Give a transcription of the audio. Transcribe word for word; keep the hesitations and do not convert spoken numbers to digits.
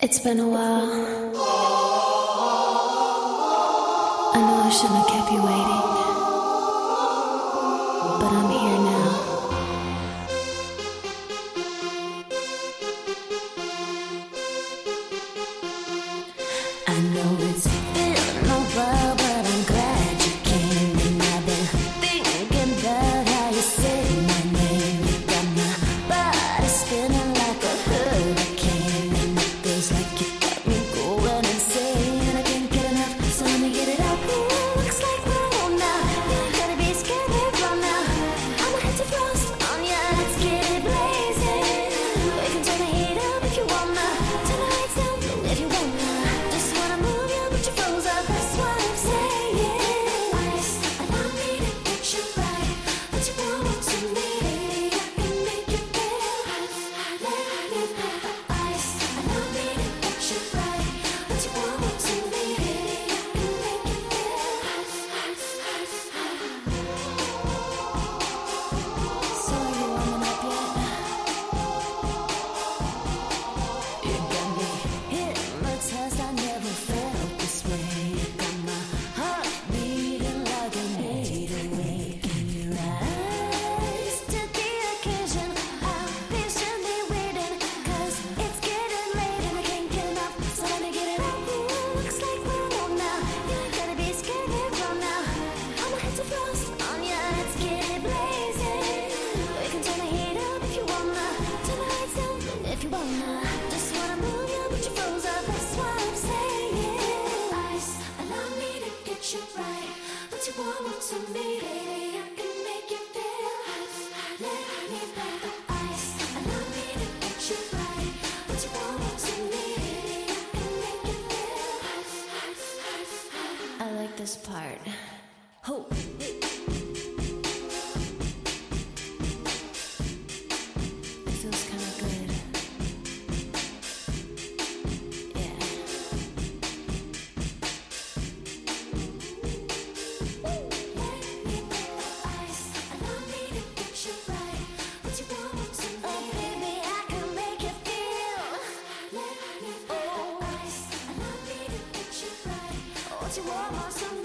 It's been a while. I know I shouldn't have kept you waiting, but I'm here now. I know it's been a while, but I'm glad you came. And I've been thinking about how you said my name. You got my body spinning like a hurricane, and it feels like you got me going insane. I can't get enough, so let me get it out. Ooh, looks like we're on now. You ain't gotta be scared, we're from now. I'ma hit the frost on ya, let's get it blazing. We can turn the heat up if you wanna, turn the lights down low if you wanna. Just wanna move you, but you froze up, that's what I'm saying. Ice, allow me to get you right. What you want to me, I can make you feel hot, hot, let me feel the ice. Allow me to get you right. What you want to me, I can make you feel hot, hot, hot, hot. So you warming up yet? You got me hypnotized, I never felt this way. You got my heart beating like an eight oh eight. Can you rise to the occasion? I'm patiently waiting, 'cause it's getting late and I can't get enough, so let me get it out. Ooh, looks like we're on now. You ain't gotta be scared, we're from now. I'ma hit the frost on ya, let's get it blazing. We can turn the heat up if you wanna, turn the lights down low if you wanna. Just wanna move you, but you froze up, that's what I'm saying. Ice, allow me to get you right. What you want to me, baby, I can make you feel hot, hot, let me feel the ice. Allow me to get you right. What you want to me, baby, I can make you feel hot, hot, hot, hot. I like this part. Ho. It feels kinda good. Yeah. Let me feel the ice. Allow me to get you right. What you want to me, oh baby, I can make you feel. Let me feel the ice. Allow me to get you right. What you want to me.